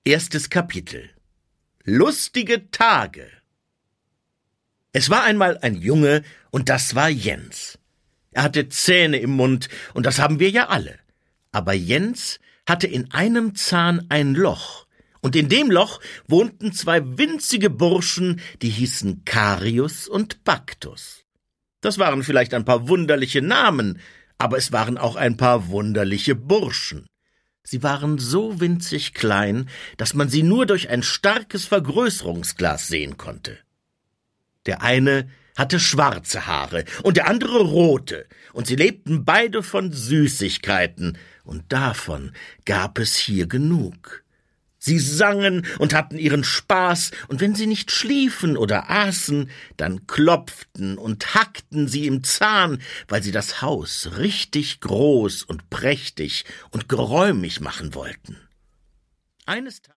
Erstes Kapitel. Lustige Tage. Es war einmal ein Junge, und das war Jens. Er hatte Zähne im Mund, und das haben wir ja alle. Aber Jens hatte in einem Zahn ein Loch, und in dem Loch wohnten zwei winzige Burschen, die hießen Karius und Baktus. Das waren vielleicht ein paar wunderliche Namen, aber es waren auch ein paar wunderliche Burschen. Sie waren so winzig klein, dass man sie nur durch ein starkes Vergrößerungsglas sehen konnte. Der eine hatte schwarze Haare und der andere rote, und sie lebten beide von Süßigkeiten, und davon gab es hier genug. Sie sangen und hatten ihren Spaß, und wenn sie nicht schliefen oder aßen, dann klopften und hackten sie im Zahn, weil sie das Haus richtig groß und prächtig und geräumig machen wollten. Eines Tages